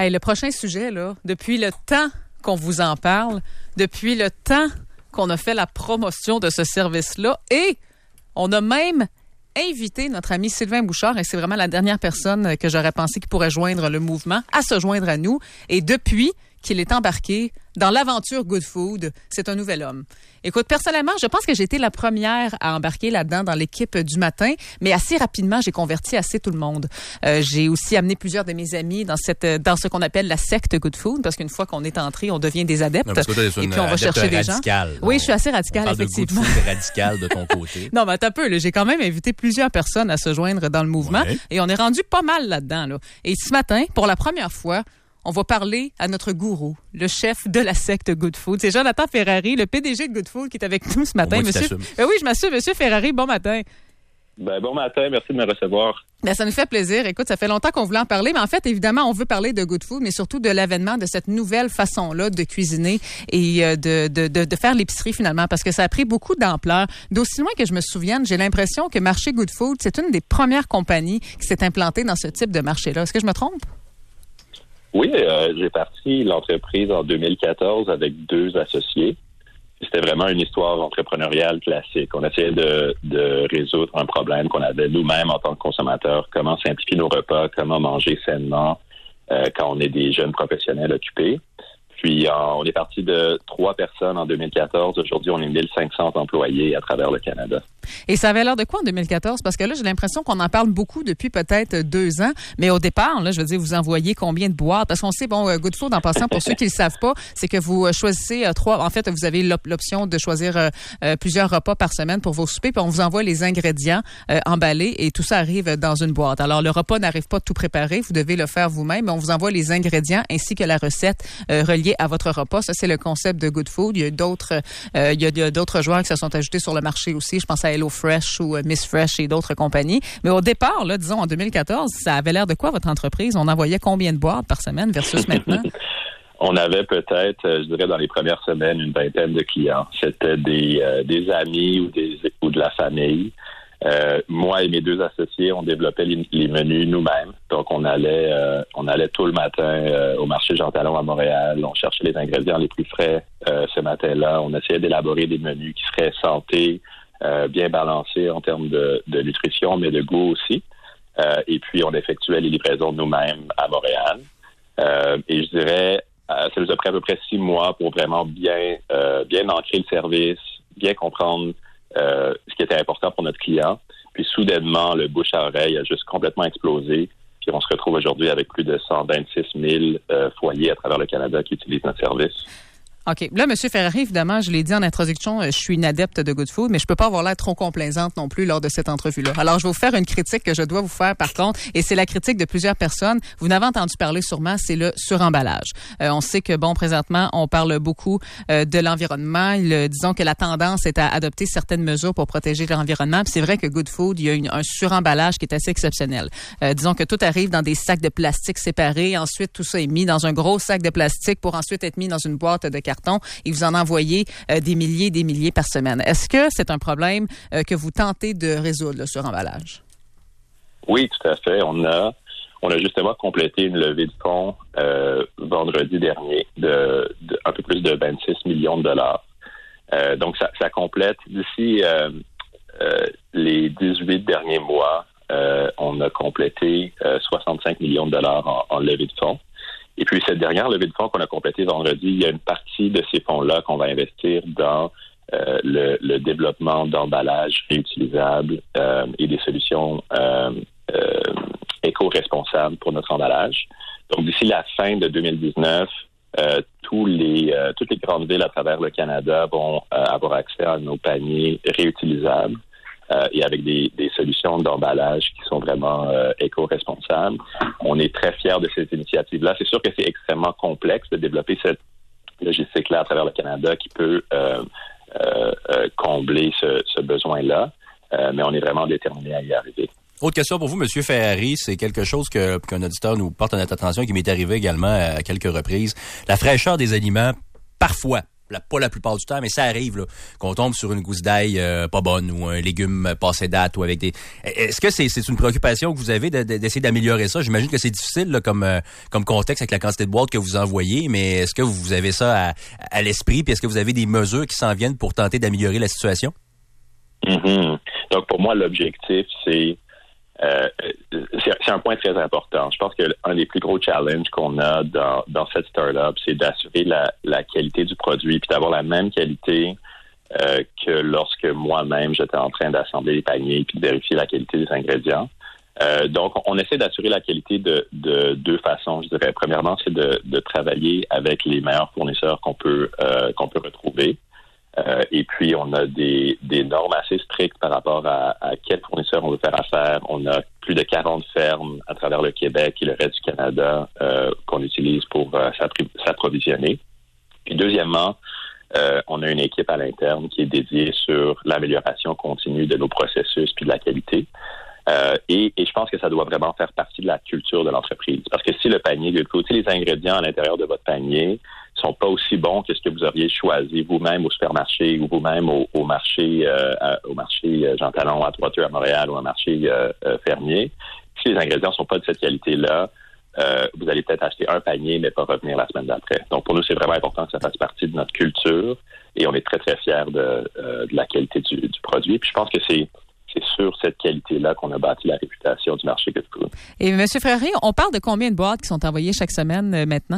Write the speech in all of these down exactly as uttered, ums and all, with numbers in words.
Hey, le prochain sujet, là, depuis le temps qu'on vous en parle, depuis le temps qu'on a fait la promotion de ce service-là, et on a même invité notre ami Sylvain Bouchard, et c'est vraiment la dernière personne que j'aurais pensé qui pourrait joindre le mouvement, à se joindre à nous. Et depuis qu'il est embarqué dans l'aventure Good Food, c'est un nouvel homme. Écoute, personnellement, je pense que j'ai été la première à embarquer là-dedans dans l'équipe du matin, mais assez rapidement, j'ai converti assez tout le monde. Euh, j'ai aussi amené plusieurs de mes amis dans cette dans ce qu'on appelle la secte Good Food, parce qu'une fois qu'on est entré, on devient des adeptes. Non, parce que toi, t'es et puis on va chercher des gens. Oui, je suis assez radical, effectivement. On parle de Good Food radical de ton côté. Non, mais attends un peu, là, j'ai quand même invité plusieurs personnes à se joindre dans le mouvement, ouais. Et on est rendu pas mal là-dedans. Là. Et ce matin, pour la première fois, on va parler à notre gourou, le chef de la secte Good Food. C'est Jonathan Ferrari, le P D G de Good Food, qui est avec nous ce matin. Monsieur... Euh, oui, je m'assume. Monsieur Ferrari, bon matin. Ben, bon matin, merci de me recevoir. Ben, ça nous fait plaisir. Écoute, ça fait longtemps qu'on voulait en parler, mais en fait, évidemment, on veut parler de Good Food, mais surtout de l'avènement de cette nouvelle façon-là de cuisiner et de, de, de, de faire l'épicerie, finalement, parce que ça a pris beaucoup d'ampleur. D'aussi loin que je me souvienne, j'ai l'impression que Marché Good Food, c'est une des premières compagnies qui s'est implantée dans ce type de marché-là. Est-ce que je me trompe? Oui, euh, j'ai parti l'entreprise en deux mille quatorze avec deux associés. C'était vraiment une histoire entrepreneuriale classique. On essayait de, de résoudre un problème qu'on avait nous-mêmes en tant que consommateurs. Comment simplifier nos repas, comment manger sainement euh, quand on est des jeunes professionnels occupés. Puis, euh, on est parti de trois personnes en deux mille quatorze. Aujourd'hui, on est mille cinq cents employés à travers le Canada. Et ça avait l'air de quoi en deux mille quatorze? Parce que là, j'ai l'impression qu'on en parle beaucoup depuis peut-être deux ans. Mais au départ, là, je veux dire, vous envoyez combien de boîtes? Parce qu'on sait, bon, Good Food, en passant, pour ceux qui ne le savent pas, c'est que vous choisissez euh, trois... En fait, vous avez l'option de choisir euh, euh, plusieurs repas par semaine pour vos soupers, puis on vous envoie les ingrédients euh, emballés et tout ça arrive dans une boîte. Alors, le repas n'arrive pas tout préparé. Vous devez le faire vous-même, mais on vous envoie les ingrédients ainsi que la recette euh, reliée à votre repas. Ça, c'est le concept de Good Food. Il y a d'autres, euh, il y a, il y a d'autres joueurs qui se sont ajoutés sur le marché aussi. Je pense à Hello Fresh ou Miss Fresh et d'autres compagnies. Mais au départ, là, disons en deux mille quatorze, ça avait l'air de quoi votre entreprise? On envoyait combien de boîtes par semaine versus maintenant? On avait peut-être, je dirais, dans les premières semaines, une vingtaine de clients. C'était des, euh, des amis ou, des, ou de la famille. Euh, moi et mes deux associés, on développait les, les menus nous-mêmes. Donc, on allait euh, on allait tout le matin euh, au marché Jean Talon à Montréal. On cherchait les ingrédients les plus frais euh, ce matin-là. On essayait d'élaborer des menus qui seraient santé, euh, bien balancés en termes de, de nutrition, mais de goût aussi. Euh, et puis, on effectuait les livraisons nous-mêmes à Montréal. Euh, et je dirais, euh, ça nous a pris à peu près six mois pour vraiment bien, euh, bien ancrer le service, bien comprendre Euh, ce qui était important pour notre client. Puis soudainement, le bouche à oreille a juste complètement explosé. Puis on se retrouve aujourd'hui avec plus de cent vingt-six mille euh, foyers à travers le Canada qui utilisent notre service. OK. Là, M. Ferrari, évidemment, je l'ai dit en introduction, je suis une adepte de Good Food, mais je peux pas avoir l'air trop complaisante non plus lors de cette entrevue-là. Alors, je vais vous faire une critique que je dois vous faire, par contre, et c'est la critique de plusieurs personnes. Vous n'avez entendu parler sûrement, c'est le suremballage. Euh, on sait que, bon, présentement, on parle beaucoup euh, de l'environnement. Il, disons que la tendance est à adopter certaines mesures pour protéger l'environnement. Puis c'est vrai que Good Food, il y a une, un suremballage qui est assez exceptionnel. Euh, disons que tout arrive dans des sacs de plastique séparés. Ensuite, tout ça est mis dans un gros sac de plastique pour ensuite être mis dans une boîte de carton. Et vous en envoyez euh, des milliers et des milliers par semaine. Est-ce que c'est un problème euh, que vous tentez de résoudre, le suremballage? Oui, tout à fait. On a, on a justement complété une levée de fonds euh, vendredi dernier de, de un peu plus de vingt-six millions de dollars. Euh, donc, ça, ça complète. D'ici euh, euh, les dix-huit derniers mois, euh, on a complété euh, soixante-cinq millions de dollars en, en levée de fonds. Et puis, cette dernière levée de fonds qu'on a complétée vendredi, il y a une partie de ces fonds-là qu'on va investir dans euh, le, le développement d'emballages réutilisables euh, et des solutions euh, euh, éco-responsables pour notre emballage. Donc, d'ici la fin de deux mille dix-neuf, euh, tous les, euh, toutes les grandes villes à travers le Canada vont euh, avoir accès à nos paniers réutilisables. Euh, et avec des, des solutions d'emballage qui sont vraiment euh, éco-responsables. On est très fiers de cette initiative-là. C'est sûr que c'est extrêmement complexe de développer cette logistique-là à travers le Canada qui peut euh, euh, euh, combler ce, ce besoin-là, euh, mais on est vraiment déterminés à y arriver. Autre question pour vous, M. Ferrari, c'est quelque chose que, qu'un auditeur nous porte à notre attention, qui m'est arrivé également à quelques reprises. La fraîcheur des aliments, parfois, la, pas la plupart du temps, mais ça arrive là, qu'on tombe sur une gousse d'ail euh, pas bonne ou un légume passé date ou avec des. Est-ce que c'est, c'est une préoccupation que vous avez de, de, d'essayer d'améliorer ça? J'imagine que c'est difficile là, comme euh, comme contexte avec la quantité de boîtes que vous envoyez, mais est-ce que vous avez ça à, à l'esprit, puis est-ce que vous avez des mesures qui s'en viennent pour tenter d'améliorer la situation? Mm-hmm. Donc pour moi, l'objectif, c'est Euh, c'est, c'est un point très important. Je pense que un des plus gros challenges qu'on a dans, dans cette start-up, c'est d'assurer la, la qualité du produit puis d'avoir la même qualité euh, que lorsque moi-même j'étais en train d'assembler les paniers puis de vérifier la qualité des ingrédients. Euh, donc, on essaie d'assurer la qualité de, de deux façons, je dirais. Premièrement, c'est de, de travailler avec les meilleurs fournisseurs qu'on peut euh, qu'on peut retrouver. Euh, et puis, on a des, des normes assez strictes par rapport à, à quel fournisseur on veut faire affaire. On a plus de quarante fermes à travers le Québec et le reste du Canada euh, qu'on utilise pour euh, s'approvisionner. Et deuxièmement, euh, on a une équipe à l'interne qui est dédiée sur l'amélioration continue de nos processus puis de la qualité. Euh, et, et je pense que ça doit vraiment faire partie de la culture de l'entreprise. Parce que si le panier, de côté, les ingrédients à l'intérieur de votre panier sont pas aussi bons que ce que vous auriez choisi vous-même au supermarché ou vous-même au, au marché euh, à, au marché euh, Jean Talon à Trois-Rivières à Montréal ou un marché euh, euh, fermier, si les ingrédients sont pas de cette qualité-là, euh, vous allez peut-être acheter un panier mais pas revenir la semaine d'après. Donc pour nous, c'est vraiment important que ça fasse partie de notre culture et on est très très fiers de, euh, de la qualité du, du produit. Puis je pense que c'est C'est sur cette qualité-là qu'on a bâti la réputation du marché Good Food. Et M. Frary, on parle de combien de boîtes qui sont envoyées chaque semaine euh, maintenant?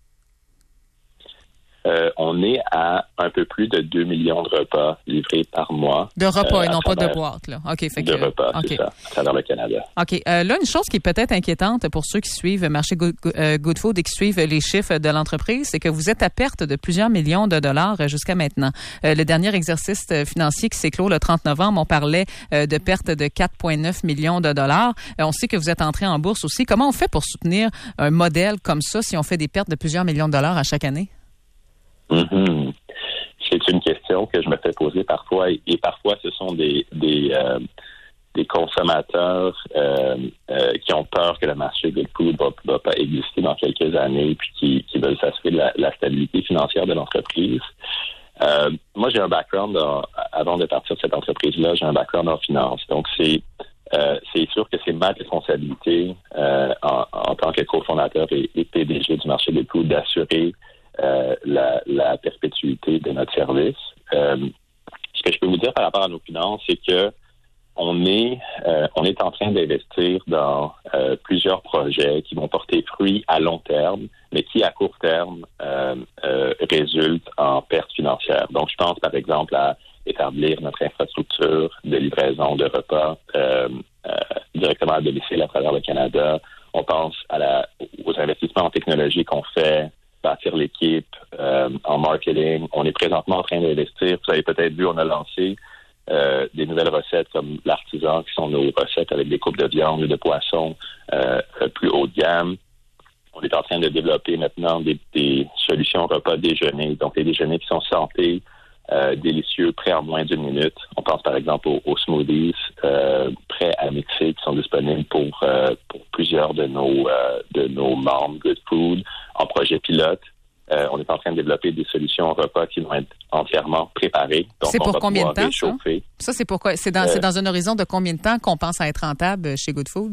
Euh, on est à un peu plus de deux millions de repas livrés par mois. De repas euh, et non pas de travers, boîtes, là. OK. Fait de que, repas, okay. c'est ça, à travers le Canada. OK. Euh, là, une chose qui est peut-être inquiétante pour ceux qui suivent le marché Good, euh, Good Food et qui suivent les chiffres de l'entreprise, c'est que vous êtes à perte de plusieurs millions de dollars jusqu'à maintenant. Euh, le dernier exercice financier qui s'est clos le trente novembre, on parlait euh, de perte de quatre virgule neuf millions de dollars. Euh, on sait que vous êtes entré en bourse aussi. Comment on fait pour soutenir un modèle comme ça si on fait des pertes de plusieurs millions de dollars à chaque année? Mm-hmm. C'est une question que je me fais poser parfois et, et parfois ce sont des des, euh, des consommateurs euh, euh, qui ont peur que le marché Good Food va, va pas exister dans quelques années puis qui, qui veulent s'assurer de la, la stabilité financière de l'entreprise. Euh, moi, j'ai un background en, avant de partir de cette entreprise-là, j'ai un background en finance. Donc, c'est euh, c'est sûr que c'est ma responsabilité euh, en, en tant que cofondateur et, et P D G du marché Good Food d'assurer Euh, la, la perpétuité de notre service. Euh, ce que je peux vous dire par rapport à nos finances, c'est que on est euh, on est en train d'investir dans euh, plusieurs projets qui vont porter fruit à long terme, mais qui à court terme euh, euh, résultent en pertes financières. Donc, je pense par exemple à établir notre infrastructure de livraison de repas euh, euh, directement à domicile à travers le Canada. On pense à la, aux investissements en technologie qu'on fait, bâtir l'équipe euh, en marketing. On est présentement en train d'investir. Vous avez peut-être vu, on a lancé euh, des nouvelles recettes comme l'artisan, qui sont nos recettes avec des coupes de viande et de poisson euh, plus haut de gamme. On est en train de développer maintenant des, des solutions repas déjeuner, donc des déjeuners qui sont santé, euh, délicieux, prêts en moins d'une minute. On pense par exemple aux, aux smoothies euh, prêts à mixer qui sont disponibles pour, euh, pour plusieurs de nos, euh, de nos membres Good Food en projet pilote. Euh, on est en train de développer des solutions repas qui vont être entièrement préparées. Donc, c'est pour on va combien de temps, ça? Ça, c'est pourquoi? C'est dans, euh, c'est dans un horizon de combien de temps qu'on pense à être rentable chez Good Food?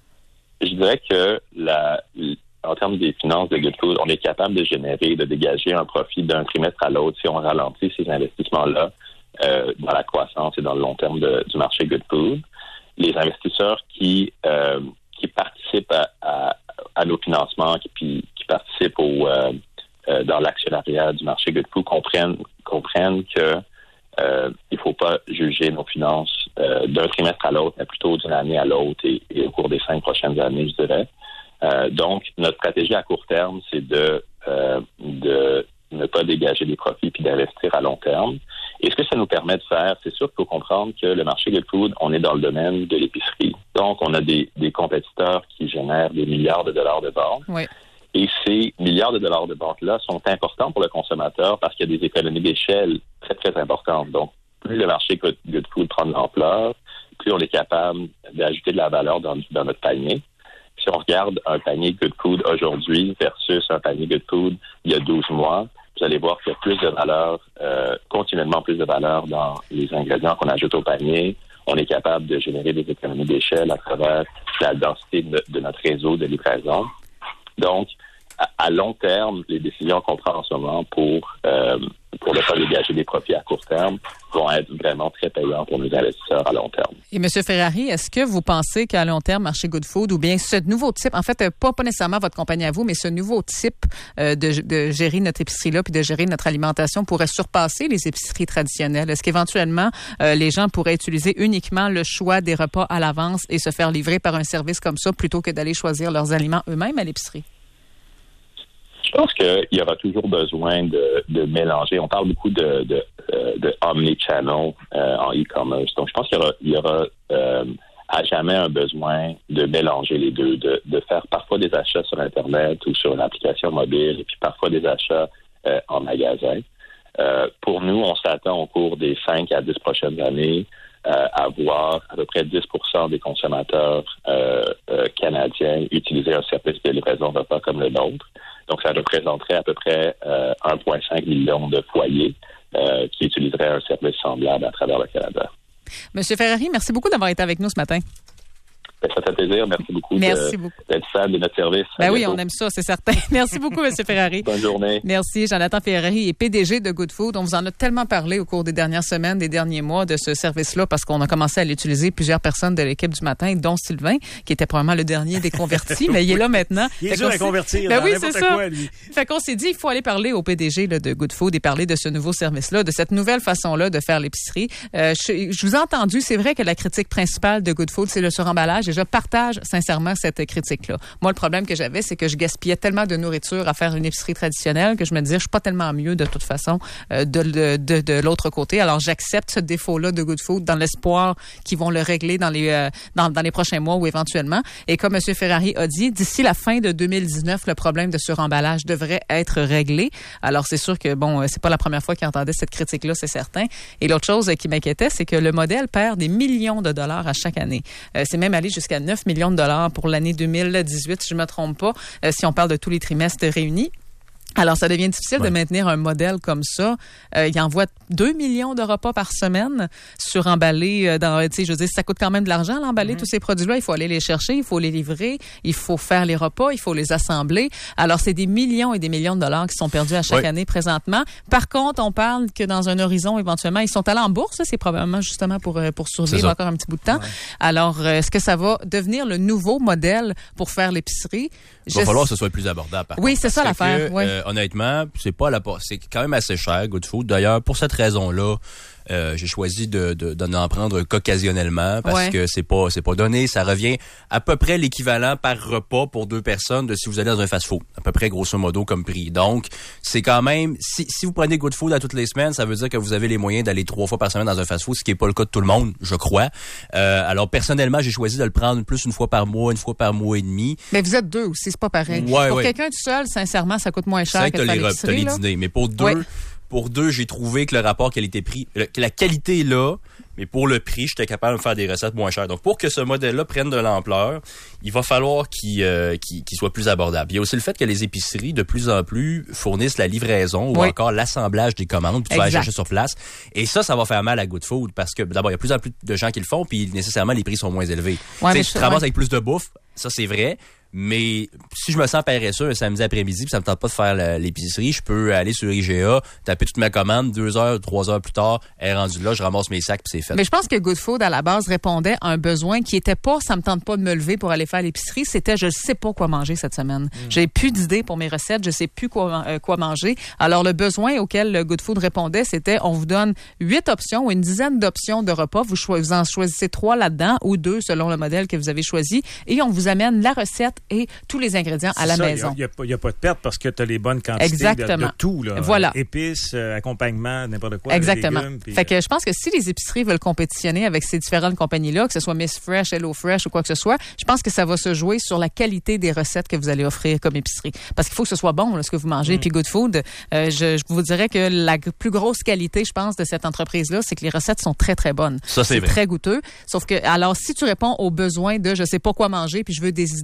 Je dirais que la, en termes des finances de Good Food, on est capable de générer, de dégager un profit d'un trimestre à l'autre si on ralentit ces investissements-là euh, dans la croissance et dans le long terme de, du marché Good Food. Les investisseurs qui, euh, qui participent à, à, à nos financements, qui, qui participent au, euh, euh, dans l'actionnariat du marché Good Food comprennent, comprennent que euh, il ne faut pas juger nos finances euh, d'un trimestre à l'autre, mais plutôt d'une année à l'autre et, et au cours des cinq prochaines années, je dirais. Euh, donc, notre stratégie à court terme, c'est de, euh, de ne pas dégager des profits puis d'investir à long terme. Et ce que ça nous permet de faire, c'est sûr qu'il faut comprendre que le marché Good Food, on est dans le domaine de l'épicerie. Donc, on a des, des compétiteurs qui génèrent des milliards de dollars de ventes. Oui. Et ces milliards de dollars de ventes-là sont importants pour le consommateur parce qu'il y a des économies d'échelle très, très importantes. Donc, plus le marché Good Food prend de l'ampleur, plus on est capable d'ajouter de la valeur dans, dans notre panier. Si on regarde un panier Good Food aujourd'hui versus un panier Good Food il y a douze mois, vous allez voir qu'il y a plus de valeur, euh, continuellement plus de valeur dans les ingrédients qu'on ajoute au panier. On est capable de générer des économies d'échelle à travers la densité de, de notre réseau de livraison. Donc, à, à long terme, les décisions qu'on prend en ce moment pour euh, pour ne pas dégager des profits à court terme vont être vraiment très payants pour nos investisseurs à long terme. Et M. Ferrari, est-ce que vous pensez qu'à long terme, Marché Good Food, ou bien ce nouveau type, en fait, pas, pas nécessairement votre compagnie à vous, mais ce nouveau type euh, de, de gérer notre épicerie-là puis de gérer notre alimentation pourrait surpasser les épiceries traditionnelles? Est-ce qu'éventuellement, euh, les gens pourraient utiliser uniquement le choix des repas à l'avance et se faire livrer par un service comme ça plutôt que d'aller choisir leurs aliments eux-mêmes à l'épicerie? Je pense qu'il y aura toujours besoin de, de mélanger. On parle beaucoup de, de, de omnichannel euh, en e-commerce. Donc, je pense qu'il y aura, il y aura euh, à jamais un besoin de mélanger les deux, de, de faire parfois des achats sur Internet ou sur une application mobile et puis parfois des achats euh, en magasin. Euh, pour nous, on s'attend au cours des cinq à dix prochaines années euh, à voir à peu près dix pour cent des consommateurs euh, euh, canadiens utiliser un service de livraison de repas comme le nôtre. Donc, ça représenterait à peu près euh, un virgule cinq million de foyers euh, qui utiliseraient un service semblable à travers le Canada. Monsieur Ferrari, merci beaucoup d'avoir été avec nous ce matin. Ça fait plaisir. Merci beaucoup, Merci de, beaucoup. d'être fan de notre service. Ben oui, on aime ça, c'est certain. Merci beaucoup, M. Ferrari. Bonne journée. Merci. Jonathan Ferrari est P D G de Good Food. On vous en a tellement parlé au cours des dernières semaines, des derniers mois de ce service-là parce qu'on a commencé à l'utiliser plusieurs personnes de l'équipe du matin, dont Sylvain, qui était probablement le dernier des convertis, mais il est là maintenant. Il est dur à convertir. Ben oui, c'est ça. Quoi, lui. Fait qu'on s'est dit, il faut aller parler au P D G là, de Good Food et parler de ce nouveau service-là, de cette nouvelle façon-là de faire l'épicerie. Euh, je, je vous ai entendu, c'est vrai que la critique principale de Good Food, c'est le suremballage et je partage sincèrement cette critique-là. Moi, le problème que j'avais, c'est que je gaspillais tellement de nourriture à faire une épicerie traditionnelle que je me disais, je suis pas tellement mieux de toute façon euh, de, de, de, de l'autre côté. Alors, j'accepte ce défaut-là de Good Food dans l'espoir qu'ils vont le régler dans les euh, dans, dans les prochains mois ou éventuellement. Et comme M. Ferrari a dit, d'ici la fin de deux mille dix-neuf, le problème de suremballage devrait être réglé. Alors, c'est sûr que, bon, c'est pas la première fois qu'il entendait cette critique-là, c'est certain. Et l'autre chose qui m'inquiétait, c'est que le modèle perd des millions de dollars à chaque année. Euh, c'est même allé jusqu'à neuf millions de dollars pour l'année deux mille dix-huit, si je ne me trompe pas, euh, si on parle de tous les trimestres réunis. Alors, ça devient difficile ouais. de maintenir un modèle comme ça. Euh, il envoie deux millions de repas par semaine sur emballés. Euh, dans, tu sais, je veux dire, ça coûte quand même de l'argent, l'emballer, mm-hmm. tous ces produits-là. Il faut aller les chercher, il faut les livrer, il faut faire les repas, il faut les assembler. Alors, c'est des millions et des millions de dollars qui sont perdus à chaque ouais. année présentement. Par contre, on parle que dans un horizon, éventuellement, ils sont allés en bourse. C'est probablement justement pour, pour survivre encore un petit bout de temps. Ouais. Alors, est-ce que ça va devenir le nouveau modèle pour faire l'épicerie? Il va je... falloir que ce soit plus abordable. Par oui, contre, c'est ça l'affaire. Que, oui. euh, honnêtement, c'est pas la c'est quand même assez cher, Good Food. D'ailleurs, pour cette raison-là, euh, j'ai choisi de, de, d'en prendre qu'occasionnellement parce ouais. que c'est pas c'est pas donné. Ça revient à peu près l'équivalent par repas pour deux personnes de si vous allez dans un fast-food. À peu près grosso modo comme prix. Donc, c'est quand même si, si vous prenez Good Food à toutes les semaines, ça veut dire que vous avez les moyens d'aller trois fois par semaine dans un fast-food, ce qui est pas le cas de tout le monde, je crois. Euh, alors personnellement, j'ai choisi de le prendre plus une fois par mois, une fois par mois et demi. Mais vous êtes deux aussi, c'est pas pareil. Ouais, pour ouais. quelqu'un tout seul, sincèrement, ça coûte moins cher c'est que, que de faire l'épicerie. C'est que t'as les dîners, mais pour deux. Ouais. Pour deux, j'ai trouvé que le rapport qualité-prix, que la qualité est là, mais pour le prix, j'étais capable de me faire des recettes moins chères. Donc, pour que ce modèle-là prenne de l'ampleur, il va falloir qu'il, euh, qu'il, qu'il soit plus abordable. Il y a aussi le fait que les épiceries, de plus en plus, fournissent la livraison ou oui. encore l'assemblage des commandes, puis tu vas aller chercher sur place. Et ça, ça va faire mal à Good Food parce que, d'abord, il y a plus en plus de gens qui le font, puis nécessairement, les prix sont moins élevés. Ouais, tu sais, tu te ramasses ouais. avec plus de bouffe, ça, c'est vrai. Mais si je me sens paresseux un samedi après-midi puis ça me tente pas de faire la, l'épicerie, je peux aller sur I G A, taper toute ma commande, deux heures, trois heures plus tard, elle est rendue là, je ramasse mes sacs puis c'est fait. Mais je pense que Good Food, à la base, répondait à un besoin qui était pas, ça me tente pas de me lever pour aller faire l'épicerie, c'était je sais pas quoi manger cette semaine. Mmh. J'ai plus d'idées pour mes recettes, je sais plus quoi, euh, quoi manger. Alors le besoin auquel le Good Food répondait, c'était on vous donne huit options ou une dizaine d'options de repas, vous, cho- vous en choisissez trois là-dedans ou deux selon le modèle que vous avez choisi et on vous amène la recette et tous les ingrédients à la ça, maison. Il n'y a, a pas de perte parce que tu as les bonnes quantités Exactement. De, de tout. Là. Voilà. Épices, euh, accompagnement, n'importe quoi. Exactement. Légumes, puis, fait que je pense que si les épiceries veulent compétitionner avec ces différentes compagnies-là, que ce soit Miss Fresh, Hello Fresh ou quoi que ce soit, je pense que ça va se jouer sur la qualité des recettes que vous allez offrir comme épicerie. Parce qu'il faut que ce soit bon, là, ce que vous mangez. Mm. Puis Good Food, euh, je, je vous dirais que la plus grosse qualité, je pense, de cette entreprise-là, c'est que les recettes sont très, très bonnes. Ça, c'est, c'est vrai. Très goûteux. Sauf que, alors, si tu réponds aux besoins de je sais pas quoi manger puis je veux des idées, ça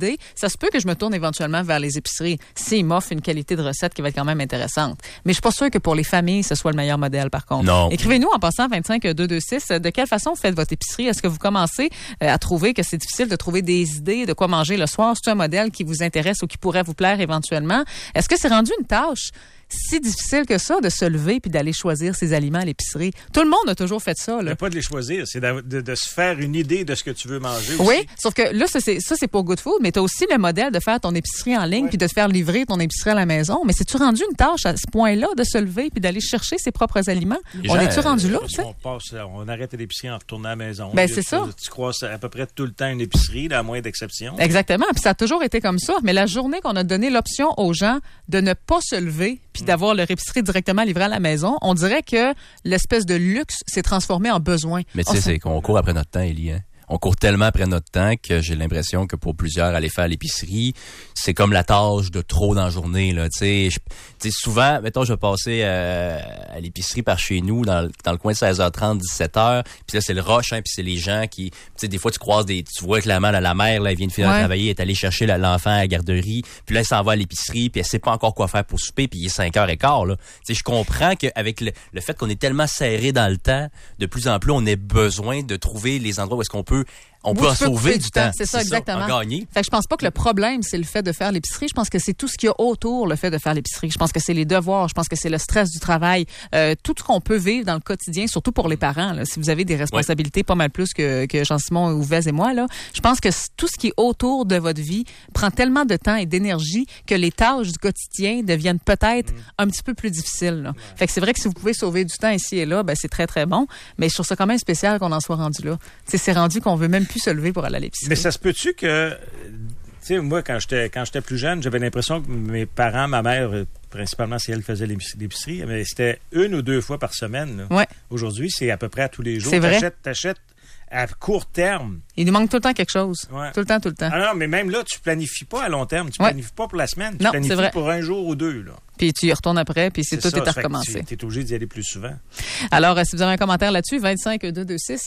se peut que je me tourne éventuellement vers les épiceries s'ils m'offrent une qualité de recette qui va être quand même intéressante. Mais je suis pas sûre que pour les familles, ce soit le meilleur modèle, par contre. Non. Écrivez-nous en passant vingt-cinq deux deux six. De quelle façon vous faites votre épicerie? Est-ce que vous commencez à trouver que c'est difficile de trouver des idées de quoi manger le soir? C'est un modèle qui vous intéresse ou qui pourrait vous plaire éventuellement? Est-ce que c'est rendu une tâche si difficile que ça de se lever puis d'aller choisir ses aliments à l'épicerie? Tout le monde a toujours fait ça, là. Mais pas de les choisir, c'est de, de, de se faire une idée de ce que tu veux manger aussi. Oui, sauf que là, ça, c'est, ça, c'est pour Good Food, mais tu as aussi le modèle de faire ton épicerie en ligne ouais. puis de te faire livrer ton épicerie à la maison. Mais c'est-tu rendu une tâche à ce point-là de se lever puis d'aller chercher ses propres aliments? Les on gens, est-tu rendu là, euh, tu sais? On passe, on arrête l'épicerie en retournant à la maison. Ben, c'est ça. Tu croises à peu près tout le temps une épicerie, là, à moins d'exceptions. Exactement. Puis ça a toujours été comme ça. Mais la journée qu'on a donné l'option aux gens de ne pas se lever puis d'avoir leur épicerie directement livrée à la maison, on dirait que l'espèce de luxe s'est transformé en besoin. Mais tu sais, c'est qu'on court après notre temps, Élie, hein? On court tellement après notre temps que j'ai l'impression que pour plusieurs, aller faire l'épicerie, c'est comme la tâche de trop dans la journée, là. Tu sais, je- tu sais, souvent, mettons, je vais passer euh, à l'épicerie par chez nous, dans, le- dans le coin de seize heures trente, dix-sept heures. Puis là, c'est le rush, hein, puis c'est les gens qui... Tu sais, des fois, tu croises des... Tu vois clairement, là, la mère, là, elle vient de finir Ouais. de travailler, elle est allée chercher là, l'enfant à la garderie. Puis là, elle s'en va à l'épicerie, puis elle sait pas encore quoi faire pour souper, puis il est cinq heures quinze, là. Tu sais, je comprends qu'avec le, le fait qu'on est tellement serré dans le temps, de plus en plus, on ait besoin de trouver les endroits où est-ce qu'on peut... On Où peut en tu peux sauver couper du temps. C'est ça, exactement. En gagner. Fait que je pense pas que le problème, c'est le fait de faire l'épicerie. Je pense que c'est tout ce qu'il y a autour le fait de faire l'épicerie. Je pense que c'est les devoirs. Je pense que c'est le stress du travail. Euh, tout ce qu'on peut vivre dans le quotidien, surtout pour les parents. Là, si vous avez des responsabilités pas mal plus que, que Jean-Simon Ouvez et moi, là, je pense que c- tout ce qui est autour de votre vie prend tellement de temps et d'énergie que les tâches du quotidien deviennent peut-être un petit peu plus difficiles. Là. Fait que c'est vrai que si vous pouvez sauver du temps ici et là, ben c'est très, très bon. Mais je trouve ça quand même spécial qu'on en soit rendu là. T'sais, c'est rendu qu'on veut même plus se lever pour aller à l'épicerie. Mais ça se peut-tu que, tu sais, moi, quand j'étais quand j'étais plus jeune, j'avais l'impression que mes parents, ma mère, euh, principalement, c'est elle qui faisait l'épic- l'épicerie, mais c'était une ou deux fois par semaine. Là. Ouais. Aujourd'hui, c'est à peu près à tous les jours. C'est vrai. T'achètes, t'achètes à court terme. Il nous manque tout le temps quelque chose. Ouais. Tout le temps, tout le temps. Ah non, mais même là, tu planifies pas à long terme. Tu Ouais. planifies pas pour la semaine. Tu Non, planifies c'est vrai. pour un jour ou deux. Là. Puis tu y retournes après, puis c'est, tout ça, est à fait que recommencer. Tu es obligé d'y aller plus souvent. Alors, euh, si vous avez un commentaire là-dessus, vingt-cinq deux deux six,